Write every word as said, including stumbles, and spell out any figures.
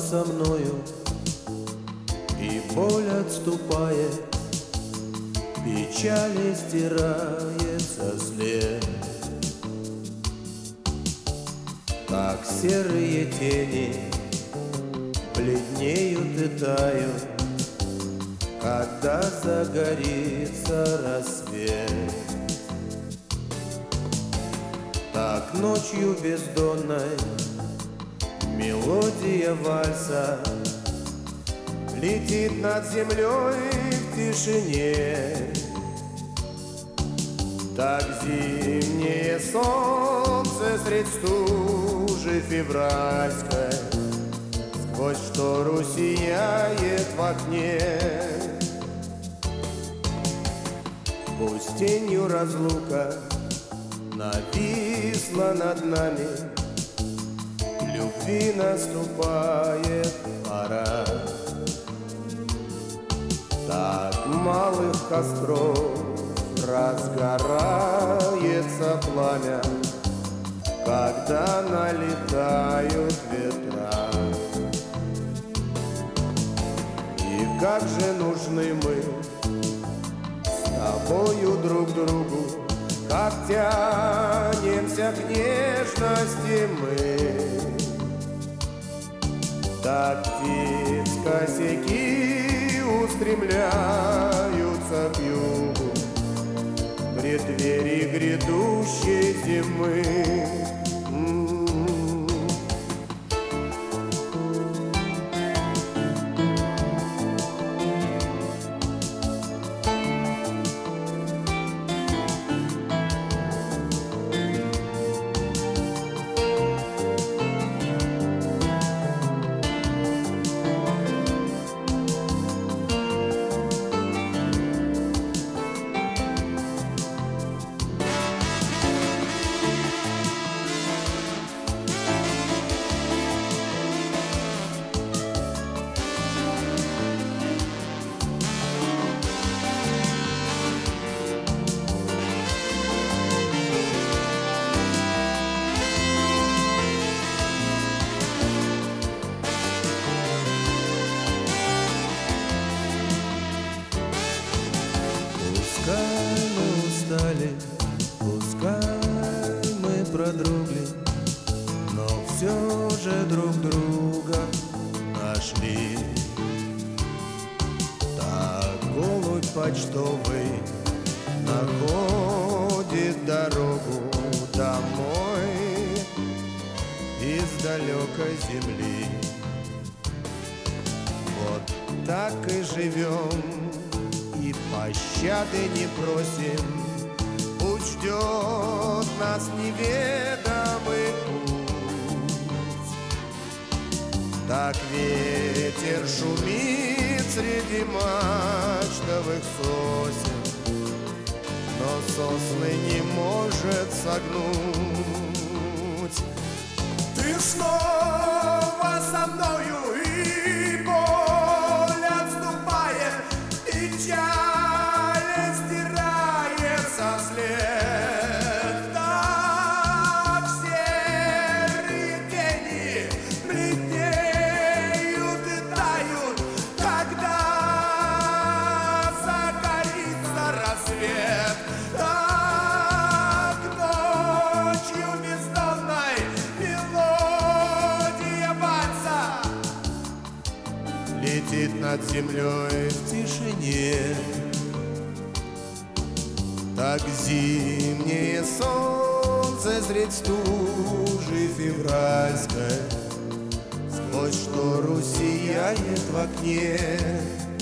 со мною, и боль отступает, печали стирается след. Как серые тени бледнеют и тают, когда загорится рассвет. Так ночью бездонной мелодия вальса летит над землей в тишине. Так зимнее солнце средь стужи февральской сквозь штору сияет в окне. Пусть тенью разлука нависла над нами, любви наступает пора. Так малых костров разгорается пламя, когда налетают ветра. И как же нужны мы с тобою друг другу, как тянемся к нежности мы. Так птиц косяки устремляются к югу, в преддверии грядущей зимы. Пускай мы устали, пускай мы продрогли, но все же друг друга нашли. Так голубь почтовый находит дорогу домой из далекой земли. Вот так и живем, и пощады не просим, пусть ждет нас неведомый путь. Так ветер шумит среди мачтовых сосен, но сосны не может согнуть. Ты снова со мною, и боль отступает, печаль стирается след. Так серые тени бледнеют и тают, когда загорится рассвет. Так ночью бездонной мелодия вальса летит над землей в тишине. Так зимнее солнце средь стужи февральской сквозь штору сияет в окне.